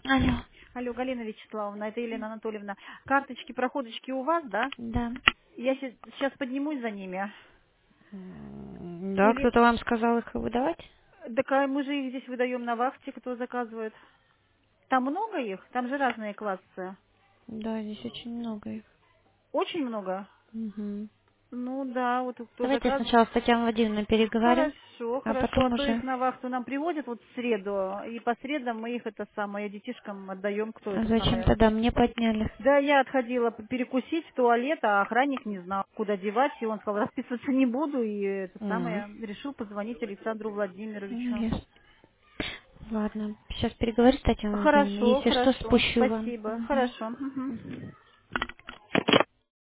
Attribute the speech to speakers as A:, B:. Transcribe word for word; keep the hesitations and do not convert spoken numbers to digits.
A: Алло.
B: Алло, Галина Вячеславовна, это Елена Анатольевна. Карточки, проходочки у вас, да?
A: Да.
B: Я сейчас поднимусь за ними.
A: М, Да,
B: Или...
A: кто-то вам сказал их выдавать?
B: Так а мы же их здесь выдаем на вахте, кто заказывает. Там много их? Там же разные классы.
A: Да, здесь очень много их.
B: Очень много?
A: Мгм.
B: Ну да, вот кто
A: Давайте
B: заказывает.
A: сначала с Татьяной Владимировной переговорим,
B: Хорошо,
A: а
B: хорошо. А
A: потом
B: то их
A: уже...
B: на вахту нам приводят вот в среду, и по средам мы их это самое детишкам отдаем, кто
A: А
B: это
A: зачем
B: самое.
A: тогда мне подняли?
B: Да, я отходила перекусить в туалет, а охранник не знал, куда девать, и он сказал, расписываться не буду, и это
A: М,
B: самое, решил позвонить Александру
A: м,
B: Владимировичу.
A: ясно. Ладно, сейчас переговорю с Татьяной Владимировной,
B: Хорошо,
A: если что,
B: хорошо,
A: спущу вам.
B: спасибо,
A: Мгм.
B: хорошо. Мгм.